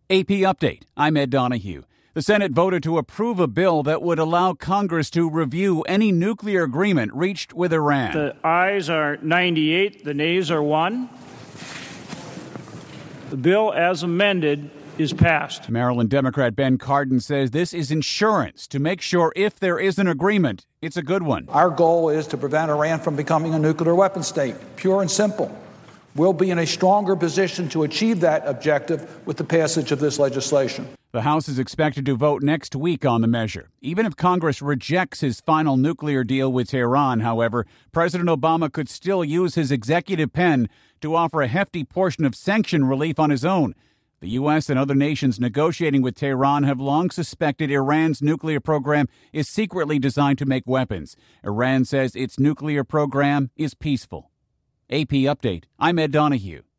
AP Update. I'm Ed Donahue. The Senate voted to approve a bill that would allow Congress to review any nuclear agreement reached with Iran. The ayes are 98, the nays are 1. The bill as amended is passed. Maryland Democrat Ben Cardin says this is insurance to make sure if there is an agreement, it's a good one. Our goal is to prevent Iran from becoming a nuclear weapon state, pure and simple. We'll be in a stronger position to achieve that objective with the passage of this legislation. The House is expected to vote next week on the measure. Even if Congress rejects his final nuclear deal with Tehran, however, President Obama could still use his executive pen to offer a hefty portion of sanction relief on his own. The U.S. and other nations negotiating with Tehran have long suspected Iran's nuclear program is secretly designed to make weapons. Iran says its nuclear program is peaceful. AP Update. I'm Ed Donahue.